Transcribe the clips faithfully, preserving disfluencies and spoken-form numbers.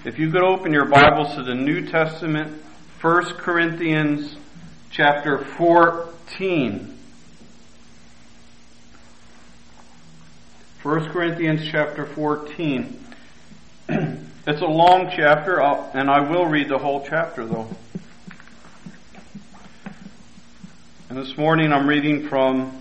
If you could open your Bibles to the New Testament, First Corinthians chapter fourteen. First Corinthians chapter fourteen. It's a long chapter, and I will read the whole chapter though. And this morning I'm reading from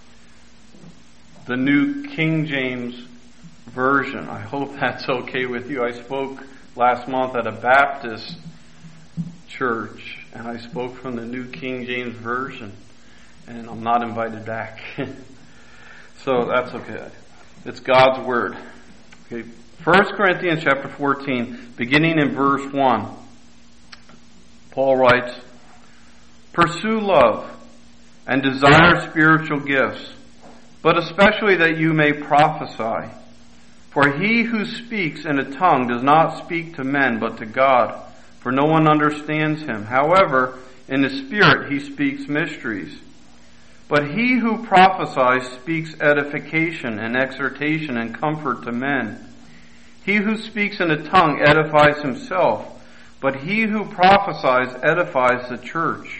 the New King James Version. I hope that's okay with you. I spoke last month at a Baptist church, and I spoke from the New King James Version, and I'm not invited back. So that's okay. It's God's Word. Okay. First Corinthians chapter fourteen, beginning in verse one. Paul writes, "Pursue love and desire spiritual gifts, but especially that you may prophesy. For he who speaks in a tongue does not speak to men, but to God, for no one understands him. However, in the Spirit he speaks mysteries. But he who prophesies speaks edification and exhortation and comfort to men. He who speaks in a tongue edifies himself, but he who prophesies edifies the church.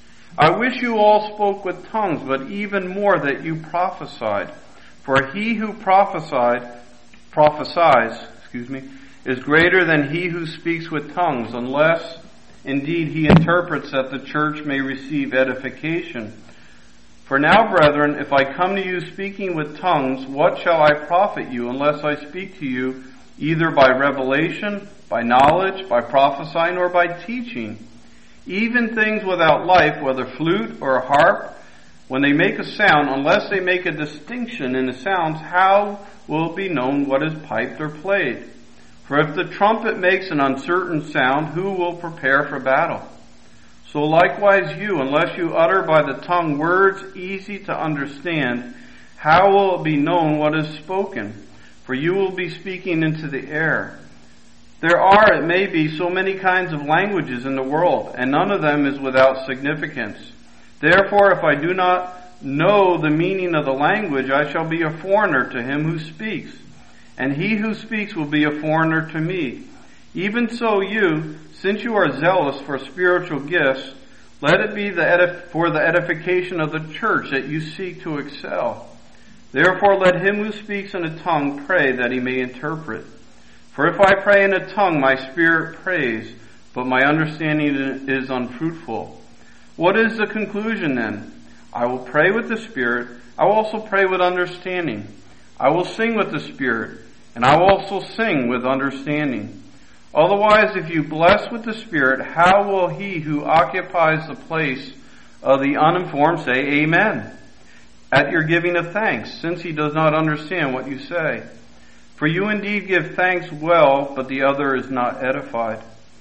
I wish you all spoke with tongues, but even more that you prophesied. For he who prophesied, prophesies, excuse me, is greater than he who speaks with tongues, unless indeed he interprets, that the church may receive edification. For now, brethren, if I come to you speaking with tongues, what shall I profit you, unless I speak to you either by revelation, by knowledge, by prophesying, or by teaching? Even things without life, whether flute or a harp, when they make a sound, unless they make a distinction in the sounds, how will it be known what is piped or played? For if the trumpet makes an uncertain sound, who will prepare for battle? So likewise you, unless you utter by the tongue words easy to understand, how will it be known what is spoken? For you will be speaking into the air. There are, it may be, so many kinds of languages in the world, and none of them is without significance. Therefore, if I do not know the meaning of the language, I shall be a foreigner to him who speaks, and he who speaks will be a foreigner to me. Even so you, since you are zealous for spiritual gifts, let it be the edif- for the edification of the church that you seek to excel. Therefore let him who speaks in a tongue pray that he may interpret. For if I pray in a tongue, my spirit prays, but my understanding is unfruitful. What is the conclusion then? I will pray with the Spirit. I will also pray with understanding. I will sing with the Spirit, and I will also sing with understanding. Otherwise, if you bless with the Spirit, how will he who occupies the place of the uninformed say Amen at your giving of thanks, since he does not understand what you say? For you indeed give thanks well, but the other is not edified.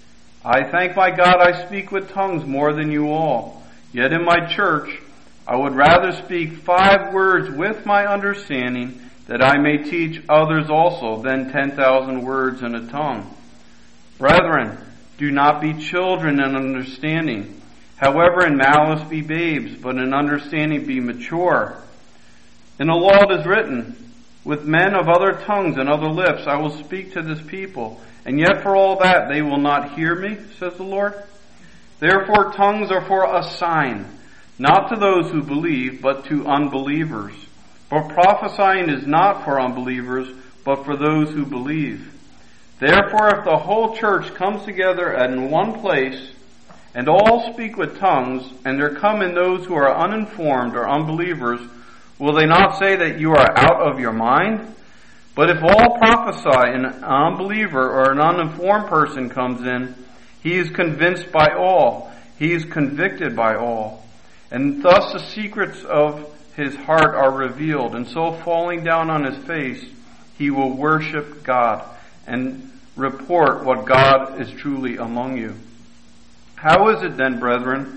I thank my God I speak with tongues more than you all. Yet in my church I would rather speak five words with my understanding, that I may teach others also, than ten thousand words in a tongue. Brethren, do not be children in understanding. However, in malice be babes, but in understanding be mature. In the law it is written, with men of other tongues and other lips I will speak to this people, and yet for all that they will not hear me, says the Lord. Therefore tongues are for a sign, not to those who believe, but to unbelievers. For prophesying is not for unbelievers, but for those who believe. Therefore if the whole church comes together in one place, and all speak with tongues, and there come in those who are uninformed or unbelievers, will they not say that you are out of your mind? But if all prophesy and an unbeliever or an uninformed person comes in, he is convinced by all. He is convicted by all. And thus the secrets of his heart are revealed. And so falling down on his face, he will worship God and report what God is truly among you. How is it then, brethren,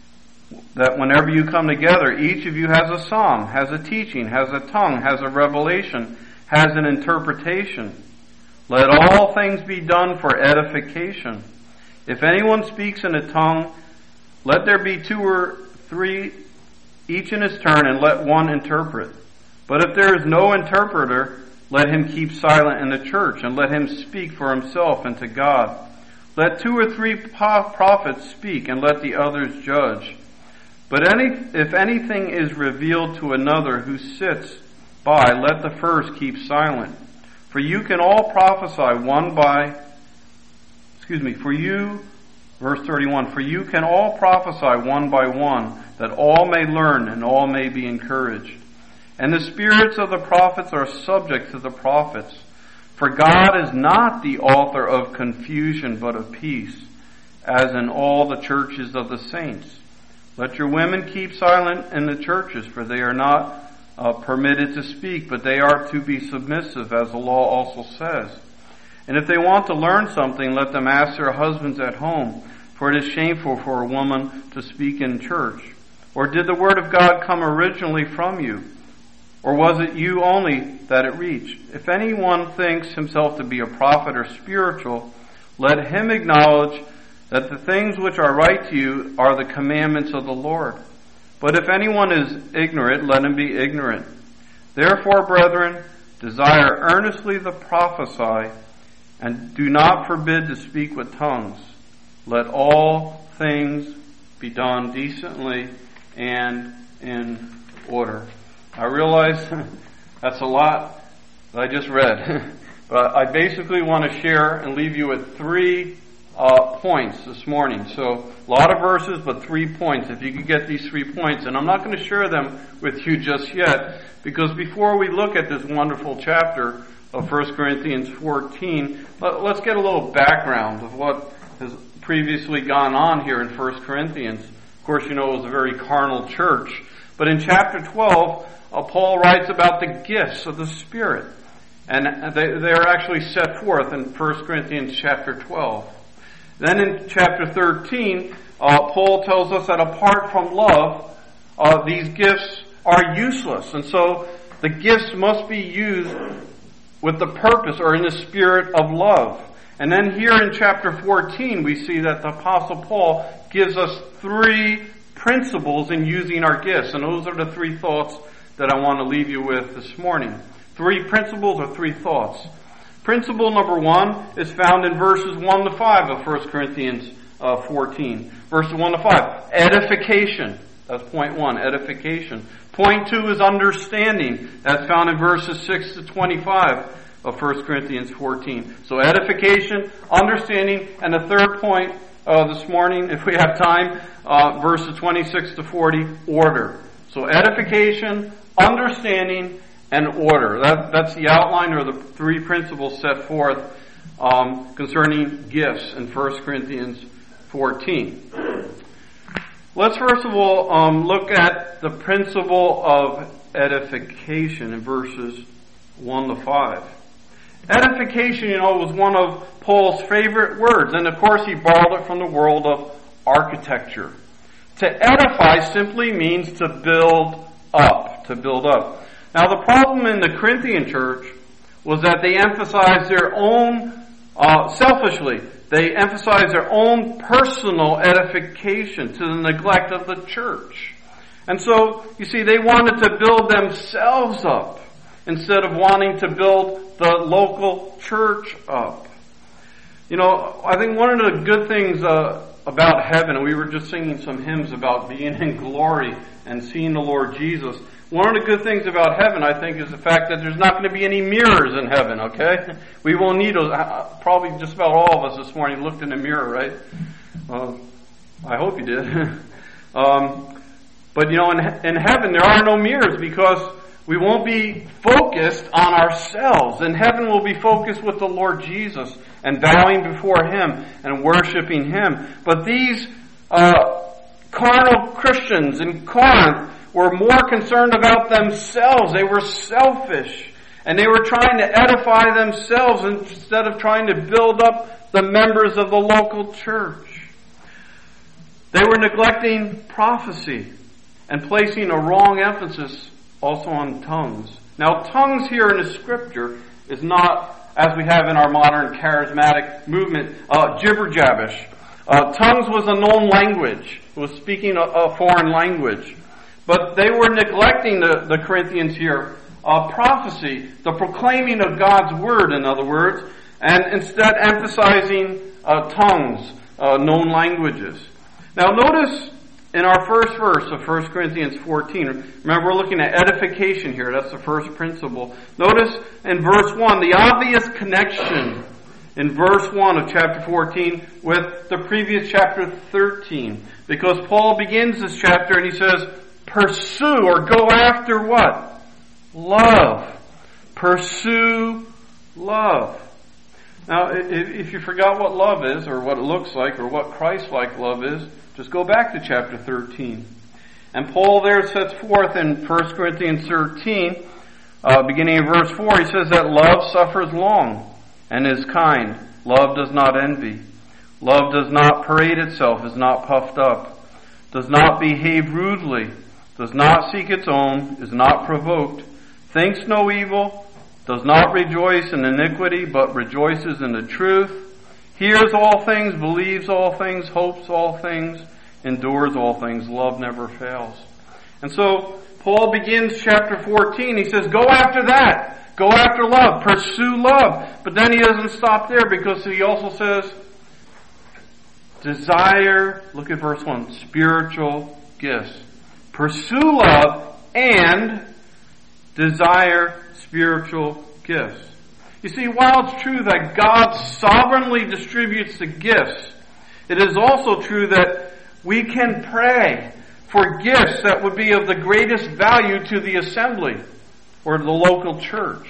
that whenever you come together, each of you has a psalm, has a teaching, has a tongue, has a revelation, has an interpretation? Let all things be done for edification. If anyone speaks in a tongue, let there be two or three, each in his turn, and let one interpret. But if there is no interpreter, let him keep silent in the church, and let him speak for himself and to God. Let two or three prophets speak, and let the others judge. But any, if anything is revealed to another who sits by, let the first keep silent. For you can all prophesy one by, excuse me, for you, verse thirty-one, for you can all prophesy one by one, that all may learn and all may be encouraged. And the spirits of the prophets are subject to the prophets. For God is not the author of confusion, but of peace, as in all the churches of the saints. Let your women keep silent in the churches, for they are not uh, permitted to speak, but they are to be submissive, as the law also says. And if they want to learn something, let them ask their husbands at home, for it is shameful for a woman to speak in church. Or did the word of God come originally from you? Or was it you only that it reached? If anyone thinks himself to be a prophet or spiritual, let him acknowledge that the things which are right to you are the commandments of the Lord. But if anyone is ignorant, let him be ignorant. Therefore, brethren, desire earnestly to prophesy, and do not forbid to speak with tongues. Let all things be done decently and in order. I realize that's a lot that I just read, but I basically want to share and leave you with three uh, points this morning. So a lot of verses, but three points. If you could get these three points, and I'm not going to share them with you just yet, because before we look at this wonderful chapter of First Corinthians fourteen, let's get a little background of what has previously gone on here in First Corinthians. Of course, you know it was a very carnal church, but in chapter twelve, Uh, Paul writes about the gifts of the Spirit. And they, they are actually set forth in First Corinthians chapter twelve. Then in chapter thirteen, uh, Paul tells us that apart from love, uh, these gifts are useless. And so the gifts must be used with the purpose or in the spirit of love. And then here in chapter fourteen, we see that the Apostle Paul gives us three principles in using our gifts. And those are the three thoughts that I want to leave you with this morning. Three principles or three thoughts. Principle number one is found in verses one to five of First Corinthians uh, fourteen. Verses one to five. Edification. That's point one, edification. Point two is understanding. That's found in verses six to twenty-five of First Corinthians fourteen. So edification, understanding, and the third point uh, this morning, if we have time, uh, verses twenty-six to forty, order. So edification, understanding, and order. That, that's the outline or the three principles set forth um, concerning gifts in First Corinthians fourteen. Let's first of all um, look at the principle of edification in verses one to five. Edification, you know, was one of Paul's favorite words, and of course he borrowed it from the world of architecture. To edify simply means to build up, to build up. Now the problem in the Corinthian church was that they emphasized their own, uh, selfishly, they emphasized their own personal edification to the neglect of the church. And so, you see, they wanted to build themselves up instead of wanting to build the local church up. You know, I think one of the good things uh, about heaven, and we were just singing some hymns about being in glory and seeing the Lord Jesus. One of the good things about heaven, I think, is the fact that there's not going to be any mirrors in heaven, okay? We won't need those. Probably just about all of us this morning looked in a mirror, right? Uh, I hope you did. um, but, you know, in, in heaven there are no mirrors because we won't be focused on ourselves. In heaven we'll be focused with the Lord Jesus and bowing before Him and worshiping Him. But these uh, carnal Christians in Corinth were more concerned about themselves. They were selfish. And they were trying to edify themselves instead of trying to build up the members of the local church. They were neglecting prophecy and placing a wrong emphasis also on tongues. Now, tongues here in the scripture is not, as we have in our modern charismatic movement, uh, gibber-jabbish. Uh, tongues was a known language. It was speaking a, a foreign language. But they were neglecting, the, the Corinthians here, uh, prophecy, the proclaiming of God's word, in other words, and instead emphasizing uh, tongues, uh, known languages. Now notice in our first verse of First Corinthians fourteen, remember we're looking at edification here, that's the first principle. Notice in verse one, the obvious connection in verse one of chapter fourteen with the previous chapter thirteen. Because Paul begins this chapter and he says, pursue or go after what? Love. Pursue love. Now, if you forgot what love is, or what it looks like, or what Christ-like love is, just go back to chapter thirteen. And Paul there sets forth in First Corinthians thirteen, uh, beginning in verse four, he says that love suffers long and is kind. Love does not envy. Love does not parade itself, is not puffed up, does not behave rudely, does not seek its own, is not provoked, thinks no evil, does not rejoice in iniquity, but rejoices in the truth, hears all things, believes all things, hopes all things, endures all things. Love never fails. And so Paul begins chapter fourteen. He says, go after that. Go after love. Pursue love. But then he doesn't stop there, because he also says, desire, look at verse one, spiritual gifts. Pursue love and desire spiritual gifts. You see, while it's true that God sovereignly distributes the gifts, it is also true that we can pray for gifts that would be of the greatest value to the assembly or the local church.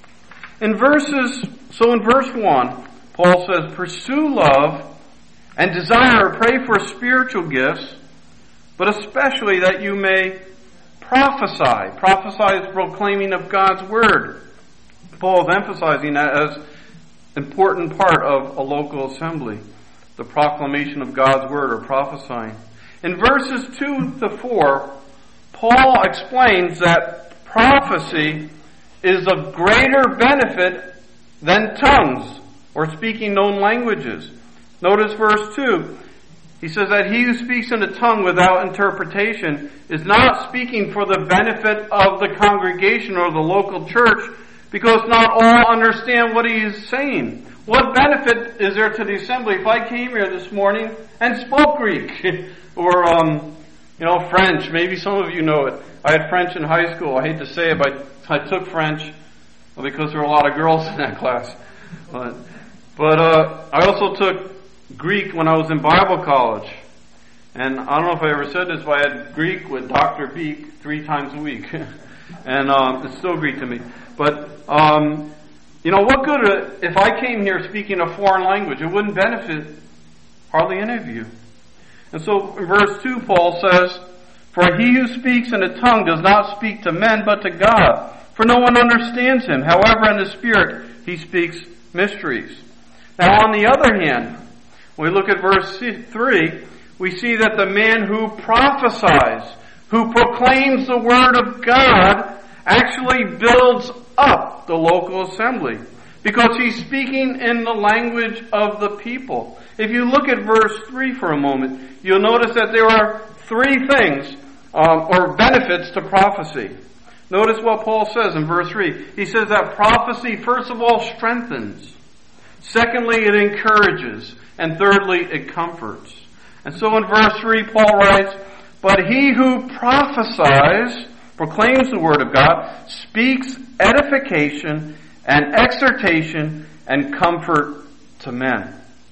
In verses, so in verse one, Paul says, pursue love and desire or pray for spiritual gifts, but especially that you may prophesy. Prophesy is proclaiming of God's word. Paul is emphasizing that as an important part of a local assembly, the proclamation of God's word or prophesying. In verses two to four, Paul explains that prophecy is of greater benefit than tongues or speaking known languages. Notice verse two. He says that he who speaks in a tongue without interpretation is not speaking for the benefit of the congregation or the local church, because not all understand what he is saying. What benefit is there to the assembly if I came here this morning and spoke Greek or um, you know French? Maybe some of you know it. I had French in high school. I hate to say it, but I took French because there were a lot of girls in that class. But, but uh, I also took Greek when I was in Bible college. And I don't know if I ever said this, but I had Greek with Doctor Beek three times a week. and um, it's still Greek to me. But, um, you know, what good if I came here speaking a foreign language? It wouldn't benefit hardly any of you. And so in verse two, Paul says, for he who speaks in a tongue does not speak to men, but to God. For no one understands him. However, in the Spirit, he speaks mysteries. Now, on the other hand, when we look at verse three, we see that the man who prophesies, who proclaims the word of God, actually builds up the local assembly, because he's speaking in the language of the people. If you look at verse three for a moment, you'll notice that there are three things, um, or benefits to prophecy. Notice what Paul says in verse three. He says that prophecy, first of all, strengthens. Secondly, it encourages. And thirdly, it comforts. And so in verse three, Paul writes, but he who prophesies, proclaims the word of God, speaks edification and exhortation and comfort to men.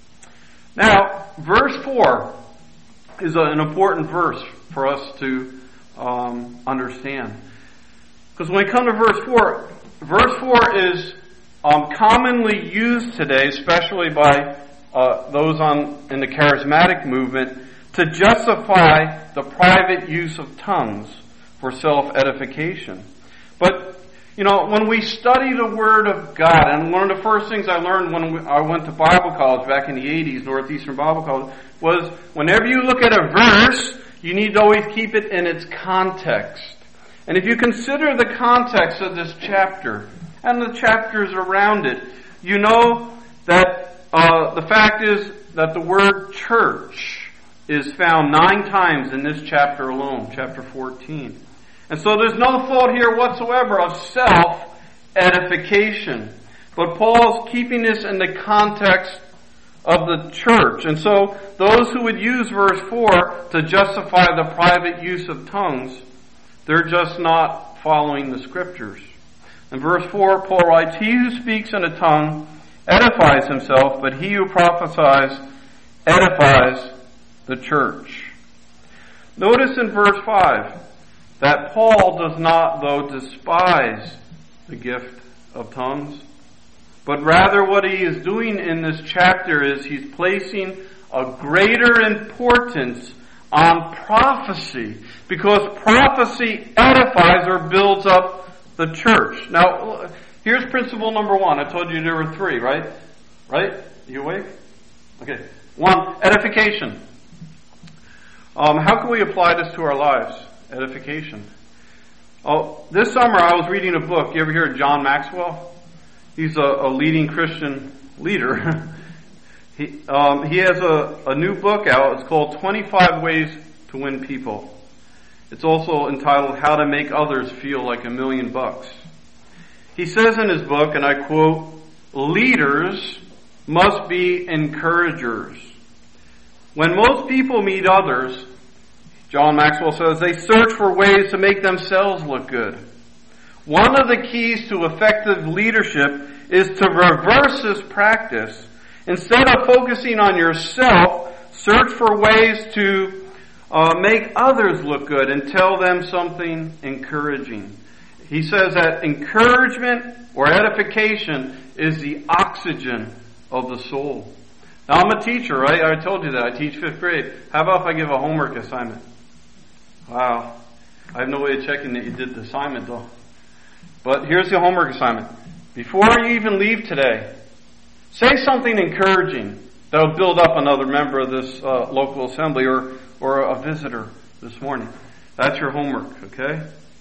Now, verse four is an important verse for us to um, understand. Because when we come to verse four, verse four is um, commonly used today, especially by uh, those on in the charismatic movement, to justify the private use of tongues for self-edification. But, you know, when we study the Word of God, and one of the first things I learned when I went to Bible college back in the eighties, Northeastern Bible College, was whenever you look at a verse, you need to always keep it in its context. And if you consider the context of this chapter, and the chapters around it, you know that uh, the fact is that the word church is found nine times in this chapter alone, chapter fourteen. And so there's no thought here whatsoever of self-edification. But Paul's keeping this in the context of the church. And so those who would use verse four to justify the private use of tongues, they're just not following the scriptures. In verse four, Paul writes, "He who speaks in a tongue edifies himself, but he who prophesies edifies the church." Notice in verse five that Paul does not, though, despise the gift of tongues, but rather what he is doing in this chapter is he's placing a greater importance on prophecy, because prophecy edifies or builds up the church. Now, here's principle number one. I told you there were three, right? Right? You awake? Okay. One, edification. Um, how can we apply this to our lives? Edification. Oh, this summer I was reading a book. You ever hear of John Maxwell? He's a, a leading Christian leader. he um, he has a, a new book out. It's called twenty-five Ways to Win People. It's also entitled How to Make Others Feel Like a Million Bucks. He says in his book, and I quote, "Leaders must be encouragers. When most people meet others," John Maxwell says, "they search for ways to make themselves look good. One of the keys to effective leadership is to reverse this practice. Instead of focusing on yourself, search for ways to uh, make others look good and tell them something encouraging." He says that encouragement or edification is the oxygen of the soul. Now, I'm a teacher, right? I told you that. I teach fifth grade. How about if I give a homework assignment? Wow. I have no way of checking that you did the assignment, though. But here's the homework assignment. Before you even leave today, say something encouraging that will build up another member of this uh, local assembly or, or a visitor this morning. That's your homework, okay?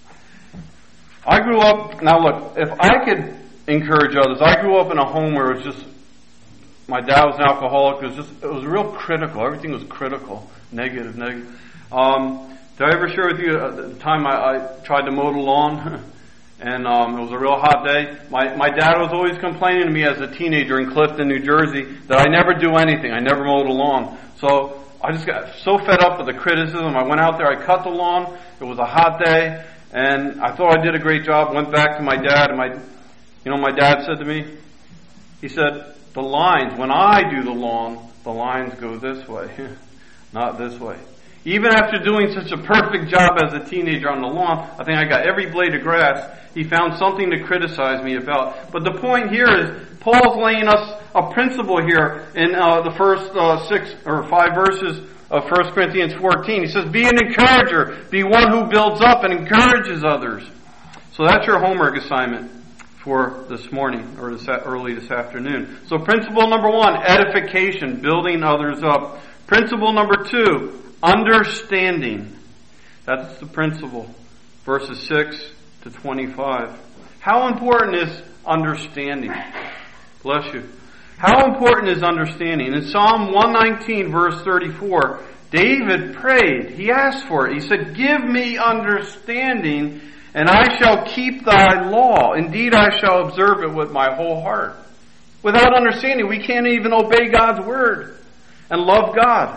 I grew up, now look, if I could encourage others, I grew up in a home where it was just, my dad was an alcoholic, it was just, it was real critical, everything was critical, negative, negative. Um, did I ever share with you at the time I, I tried to mow the lawn? And um, it was a real hot day. My my dad was always complaining to me as a teenager in Clifton, New Jersey, that I never do anything. I never mow the lawn. So I just got so fed up with the criticism. I went out there, I cut the lawn. It was a hot day, and I thought I did a great job. Went back to my dad, and my, you know, my dad said to me, he said, "The lines, when I do the lawn, the lines go this way, not this way." Even after doing such a perfect job as a teenager on the lawn, I think I got every blade of grass, he found something to criticize me about. But the point here is, Paul's laying us a principle here in uh, the first uh, six or five verses of First Corinthians fourteen. He says, be an encourager, be one who builds up and encourages others. So that's your homework assignment for this morning or this early this afternoon. So principle number one, edification, building others up. Principle number two, understanding. That's the principle. Verses six to twenty-five. How important is understanding? Bless you. How important is understanding? In Psalm one nineteen, verse thirty-four, David prayed. He asked for it. He said, "Give me understanding, and I shall keep thy law. Indeed, I shall observe it with my whole heart." Without understanding, we can't even obey God's word and love God.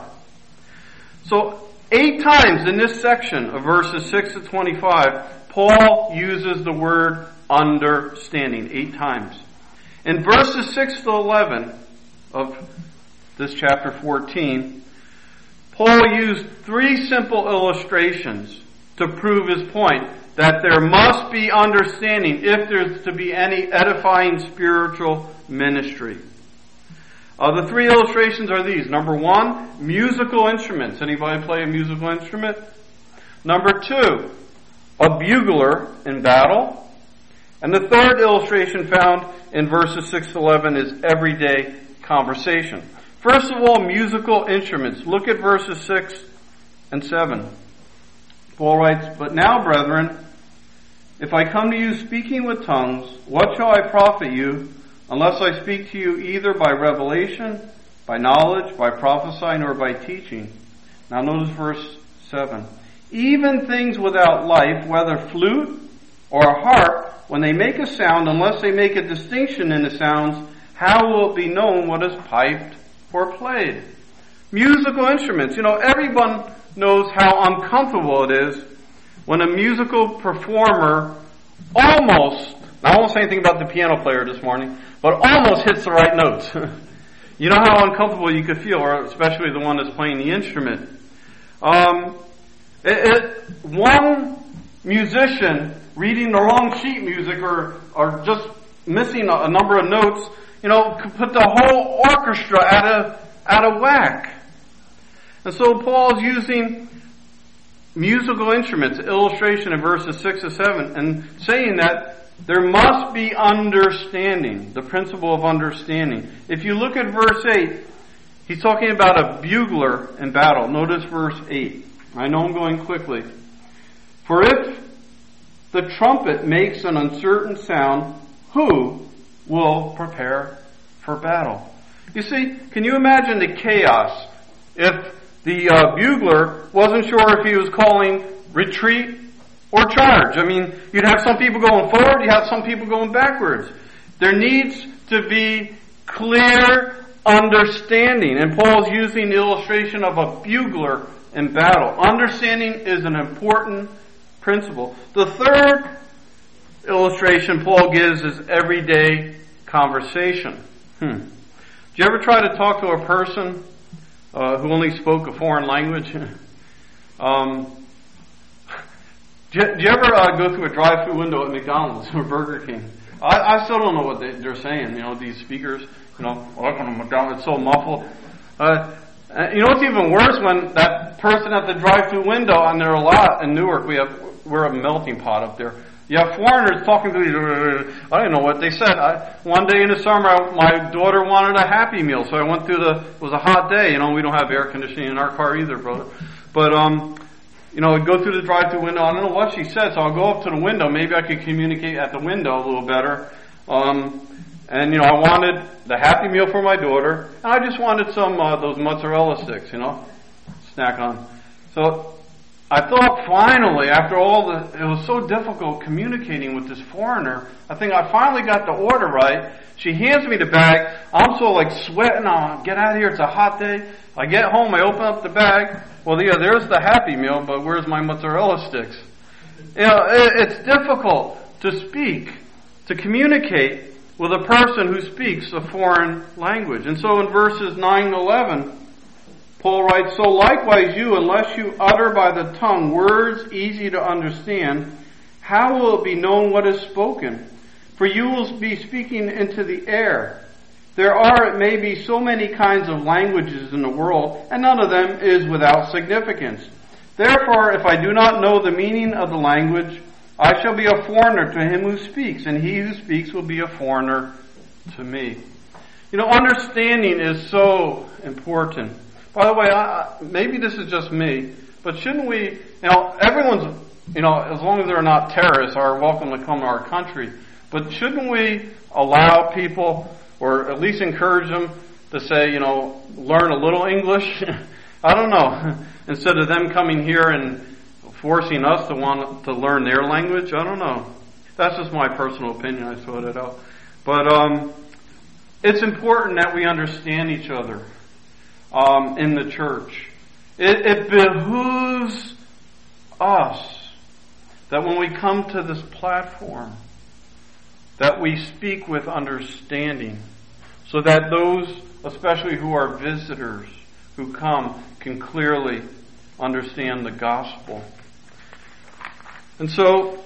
So, eight times in this section of verses six to twenty-five, Paul uses the word understanding. Eight times. In verses six to eleven of this chapter fourteen, Paul used three simple illustrations to prove his point that there must be understanding if there's to be any edifying spiritual ministry. Uh, the three illustrations are these. Number one, musical instruments. Anybody play a musical instrument? Number two, a bugler in battle. And the third illustration found in verses six to eleven is everyday conversation. First of all, musical instruments. Look at verses six and seven. Paul writes, "But now, brethren, if I come to you speaking with tongues, what shall I profit you, unless I speak to you either by revelation, by knowledge, by prophesying, or by teaching?" Now notice verse seven. Even things without life, whether flute or a harp, when they make a sound, unless they make a distinction in the sounds, how will it be known what is piped or played? Musical instruments. You know, everyone knows how uncomfortable it is when a musical performer almost, I won't say anything about the piano player this morning, but almost hits the right notes. You know how uncomfortable you could feel, or especially the one that's playing the instrument. Um, it, it, one musician reading the wrong sheet music or, or just missing a, a number of notes, you know, could put the whole orchestra out of, out of whack. And so Paul's using musical instruments, illustration in verses six to seven, and saying that there must be understanding, the principle of understanding. If you look at verse eight, he's talking about a bugler in battle. Notice verse eight. I know I'm going quickly. For if the trumpet makes an uncertain sound, who will prepare for battle? You see, can you imagine the chaos if the uh, bugler wasn't sure if he was calling retreat or charge? I mean, you'd have some people going forward, you have some people going backwards. There needs to be clear understanding. And Paul's using the illustration of a bugler in battle. Understanding is an important principle. The third illustration Paul gives is everyday conversation. Hmm. Did you ever try to talk to a person uh, who only spoke a foreign language? um, do, you, do you ever uh, go through a drive-through window at McDonald's or Burger King? I, I still don't know what they, they're saying. You know, these speakers. You know, welcome to McDonald's. It's so muffled. Uh, you know what's even worse? When that person at the drive-through window, and there are a lot in Newark. We have we're a melting pot up there. You have foreigners talking to you. I didn't know what they said. I, one day in the summer, I, my daughter wanted a Happy Meal, so I went through the. It was a hot day. You know, we don't have air conditioning in our car either, brother. But um, you know, I'd go through the drive-through window. I don't know what she said, so I'll go up to the window. Maybe I could communicate at the window a little better. Um, and you know, I wanted the Happy Meal for my daughter, and I just wanted some uh, those mozzarella sticks, you know, snack on. So I thought finally, after all the, it was so difficult communicating with this foreigner, I think I finally got the order right. She hands me the bag. I'm so like sweating. I'll get out of here. It's a hot day. I get home. I open up the bag. Well, yeah, there's the Happy Meal, but where's my mozzarella sticks? You know, it, it's difficult to speak, to communicate with a person who speaks a foreign language. And so in verses nine and eleven, Paul writes, so likewise you, unless you utter by the tongue words easy to understand, how will it be known what is spoken? For you will be speaking into the air. There are, it may be, so many kinds of languages in the world, and none of them is without significance. Therefore, if I do not know the meaning of the language, I shall be a foreigner to him who speaks, and he who speaks will be a foreigner to me. You know, understanding is so important. By the way, I, maybe this is just me, but shouldn't we, you know, everyone's, you know, as long as they're not terrorists, are welcome to come to our country. But shouldn't we allow people, or at least encourage them to say, you know, learn a little English? I don't know. Instead of them coming here and forcing us to want to learn their language, I don't know. That's just my personal opinion. I thought it out. But um, it's important that we understand each other um, in the church. It, it behooves us that when we come to this platform, that we speak with understanding, so that those, especially who are visitors, who come, can clearly understand the gospel. And so,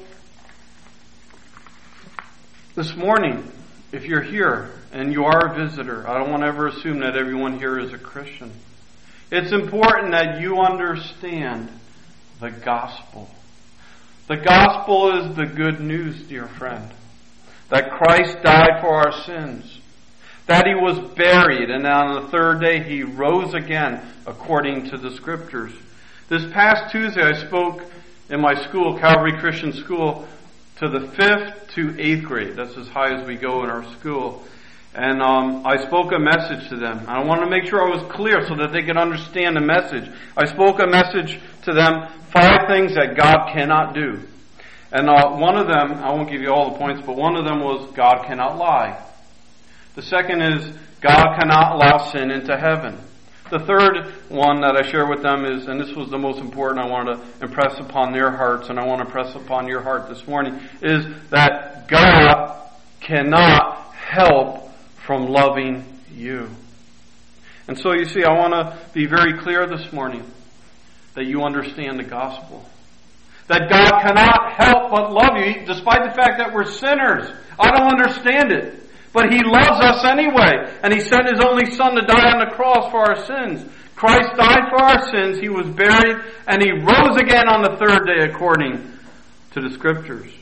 this morning, if you're here and you are a visitor, I don't want to ever assume that everyone here is a Christian. It's important that you understand the gospel. The gospel is the good news, dear friend, that Christ died for our sins, that he was buried, and on the third day he rose again according to the scriptures. This past Tuesday I spoke in my school, Calvary Christian School, to the fifth to eighth grade. That's as high as we go in our school. And um, I spoke a message to them. I wanted to make sure I was clear so that they could understand the message. I spoke a message to them, five things that God cannot do. And uh, one of them, I won't give you all the points, but one of them was God cannot lie. The second is God cannot allow sin into heaven. The third one that I share with them is, and this was the most important, I wanted to impress upon their hearts, and I want to impress upon your heart this morning, is that God cannot help from loving you. And so you see, I want to be very clear this morning that you understand the gospel. That God cannot help but love you, despite the fact that we're sinners. I don't understand it. But He loves us anyway. And He sent His only Son to die on the cross for our sins. Christ died for our sins. He was buried. And He rose again on the third day according to the Scriptures.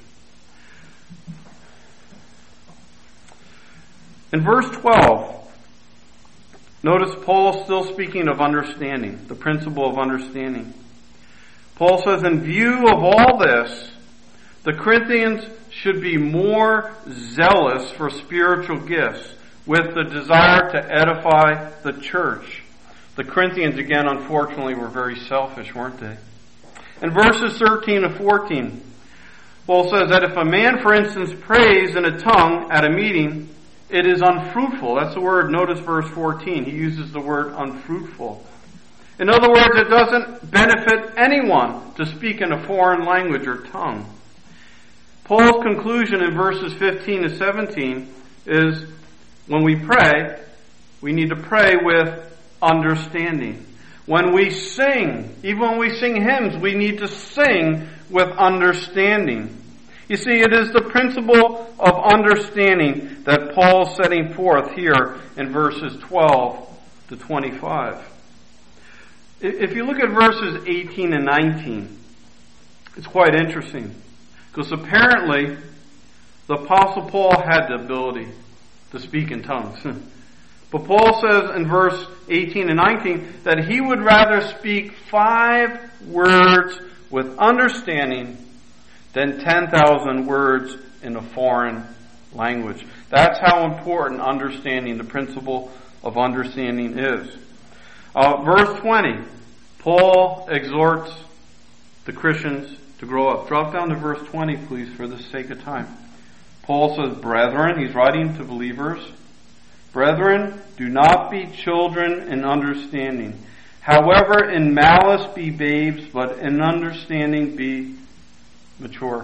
In verse twelve, notice Paul still speaking of understanding, the principle of understanding. Paul says, in view of all this, the Corinthians should be more zealous for spiritual gifts with the desire to edify the church. The Corinthians, again, unfortunately, were very selfish, weren't they? In verses thirteen and fourteen, Paul says that if a man, for instance, prays in a tongue at a meeting, it is unfruitful. That's the word, notice verse fourteen. He uses the word unfruitful. In other words, it doesn't benefit anyone to speak in a foreign language or tongue. Paul's conclusion in verses fifteen to seventeen is when we pray, we need to pray with understanding. When we sing, even when we sing hymns, we need to sing with understanding. You see, it is the principle of understanding that Paul's setting forth here in verses twelve to twenty-five. If you look at verses eighteen and nineteen, it's quite interesting. Because apparently, the Apostle Paul had the ability to speak in tongues. But Paul says in verse eighteen and nineteen that he would rather speak five words with understanding than ten thousand words in a foreign language. That's how important understanding, the principle of understanding is. Uh, verse twenty, Paul exhorts the Christians to grow up. Drop down to verse twenty, please, for the sake of time. Paul says, brethren, he's writing to believers, brethren, do not be children in understanding. However, in malice be babes, but in understanding be mature.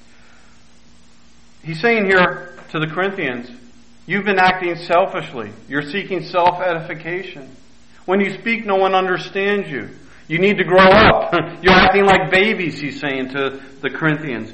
He's saying here to the Corinthians, you've been acting selfishly. You're seeking self-edification. When you speak, no one understands you. You need to grow up. You're acting like babies, he's saying to the Corinthians.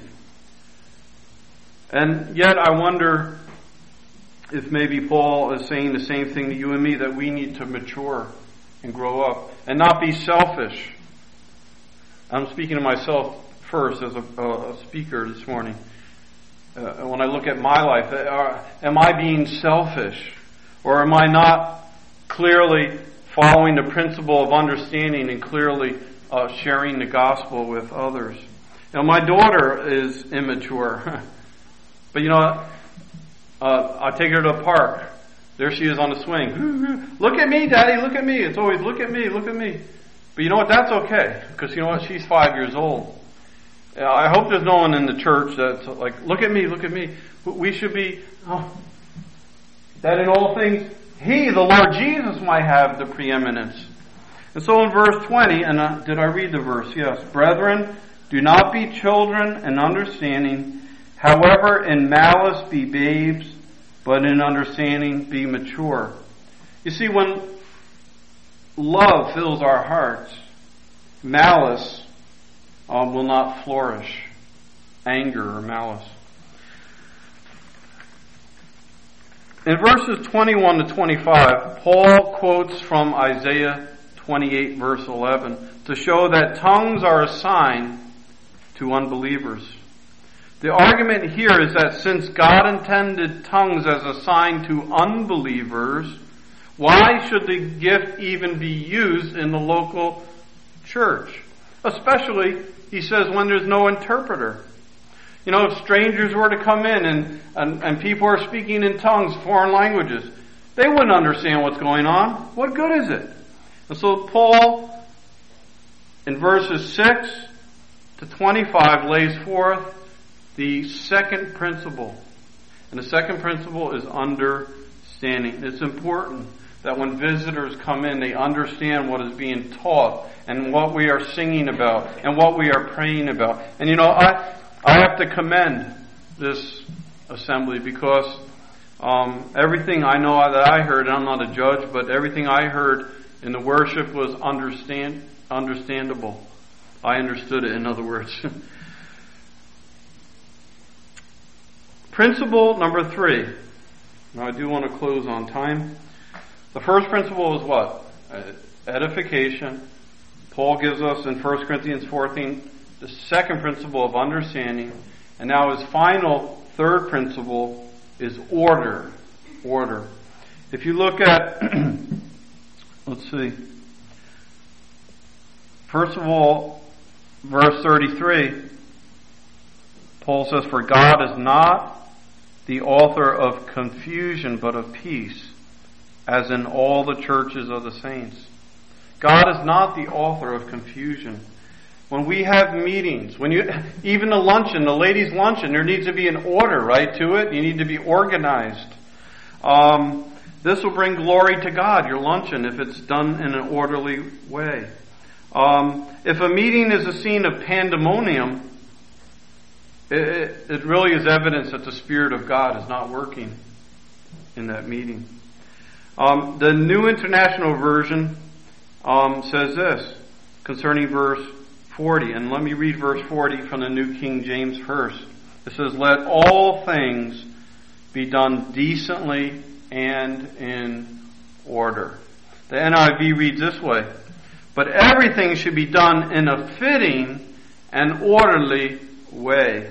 And yet I wonder if maybe Paul is saying the same thing to you and me, that we need to mature and grow up and not be selfish. I'm speaking to myself first as a, a speaker this morning. Uh, when I look at my life, uh, am I being selfish? Or am I not clearly following the principle of understanding and clearly uh, sharing the gospel with others? Now, my daughter is immature. But you know, uh, I take her to a park. There she is on the swing. Look at me, Daddy, look at me. It's always, look at me, look at me. But you know what? That's okay. Because you know what? She's five years old. I hope there's no one in the church that's like, look at me, look at me. We should be, oh, that in all things, He, the Lord Jesus, might have the preeminence. And so in verse twenty, and uh, did I read the verse? Yes. Brethren, do not be children in understanding. However, in malice be babes, but in understanding be mature. You see, when love fills our hearts, malice um, will not flourish. Anger or malice. In verses twenty-one to twenty-five, Paul quotes from Isaiah twenty-eight, verse eleven, to show that tongues are a sign to unbelievers. The argument here is that since God intended tongues as a sign to unbelievers, why should the gift even be used in the local church? Especially, he says, when there's no interpreter. You know, if strangers were to come in and, and, and people are speaking in tongues, foreign languages, they wouldn't understand what's going on. What good is it? And so Paul, in verses six to twenty-five, lays forth the second principle. And the second principle is understanding. It's important that when visitors come in, they understand what is being taught and what we are singing about and what we are praying about. And you know, I I have to commend this assembly because um, everything I know that I heard, and I'm not a judge, but everything I heard in the worship was understand understandable. I understood it, in other words. Principle number three. Now I do want to close on time. The first principle is what? Edification. Paul gives us in First Corinthians fourteen the second principle of understanding. And now his final third principle is order. Order. If you look at, let's see. First of all, verse thirty-three, Paul says, "For God is not the author of confusion, but of peace, as in all the churches of the saints." God is not the author of confusion. When we have meetings, when you, even the luncheon, the ladies' luncheon, there needs to be an order, right, to it. You need to be organized. Um, this will bring glory to God, your luncheon, if it's done in an orderly way. Um, if a meeting is a scene of pandemonium, it, it really is evidence that the Spirit of God is not working in that meeting. Um, the New International Version um, says this concerning verse forty, and let me read verse forty from the New King James first. It says, "Let all things be done decently and in order." The N I V reads this way, "But everything should be done in a fitting and orderly way."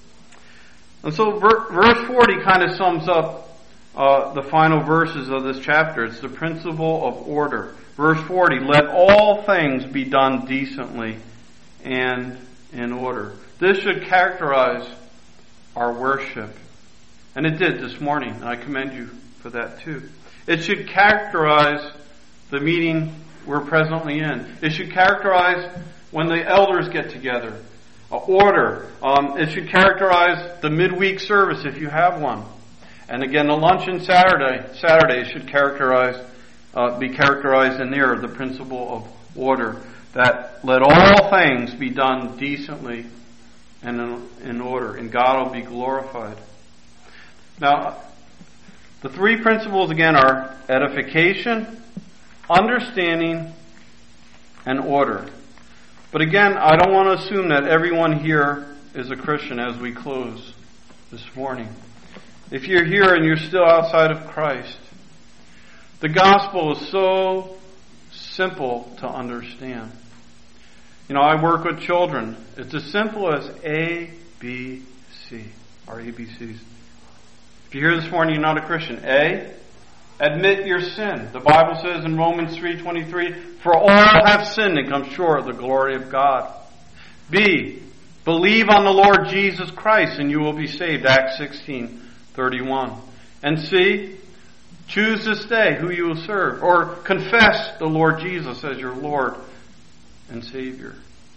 And so ver- verse forty kind of sums up uh, the final verses of this chapter. It's the principle of order. Verse forty, "Let all things be done decently and in order." This should characterize our worship. And it did this morning, and I commend you for that too. It should characterize the meeting we're presently in. It should characterize when the elders get together. Uh, order. Um, it should characterize the midweek service if you have one. And again, the luncheon Saturday, Saturday should characterize, uh, be characterized in there, the principle of order. That let all things be done decently and in, in order, and God will be glorified. Now, the three principles again are edification, understanding, and order. But again, I don't want to assume that everyone here is a Christian as we close this morning. If you're here and you're still outside of Christ, the gospel is so simple to understand. You know, I work with children. It's as simple as A, B, C. Our A B Cs. If you're here this morning, you're not a Christian. A, admit your sin. The Bible says in Romans three twenty-three, "For all have sinned and come short of the glory of God." B, believe on the Lord Jesus Christ and you will be saved. Acts sixteen thirty-one. And C, choose this day who you will serve, or confess the Lord Jesus as your Lord and Savior.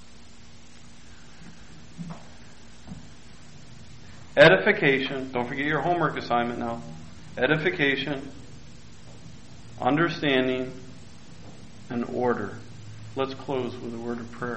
Edification. Don't forget your homework assignment now. Edification, understanding, and order. Let's close with a word of prayer.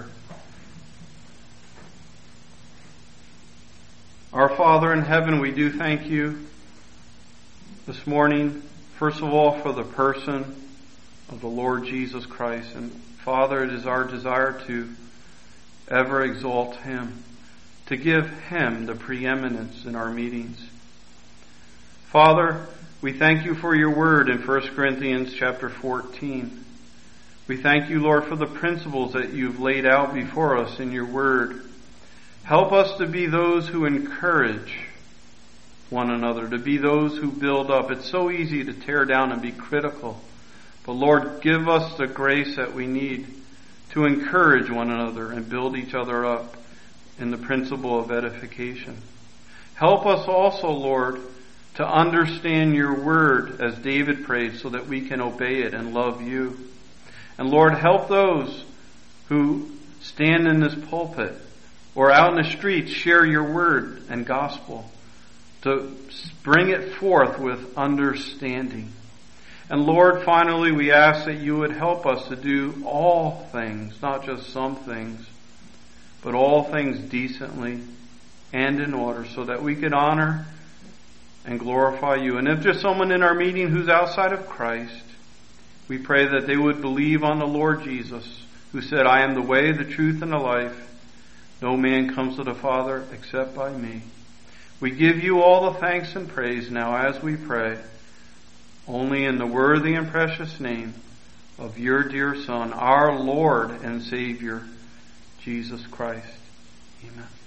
Our Father in heaven, we do thank you this morning, first of all, for the person of the Lord Jesus Christ. And Father, it is our desire to ever exalt Him, to give Him the preeminence in our meetings. Father, we thank you for your word in First Corinthians chapter fourteen. We thank you, Lord, for the principles that you've laid out before us in your word. Help us to be those who encourage one another, to be those who build up. It's so easy to tear down and be critical. But Lord, give us the grace that we need to encourage one another and build each other up. in the principle of edification. Help us also, Lord, to understand your word as David prayed so that we can obey it and love you. And Lord, help those who stand in this pulpit or out in the streets, share your word and gospel, to bring it forth with understanding. And Lord, finally, we ask that you would help us to do all things, not just some things, but all things decently and in order, so that we could honor and glorify you. And if there's someone in our meeting who's outside of Christ, we pray that they would believe on the Lord Jesus, who said, I am the way, the truth, and the life. No man comes to the Father except by me. We give you all the thanks and praise now as we pray, only in the worthy and precious name of your dear Son, our Lord and Savior, Jesus Christ. Amen.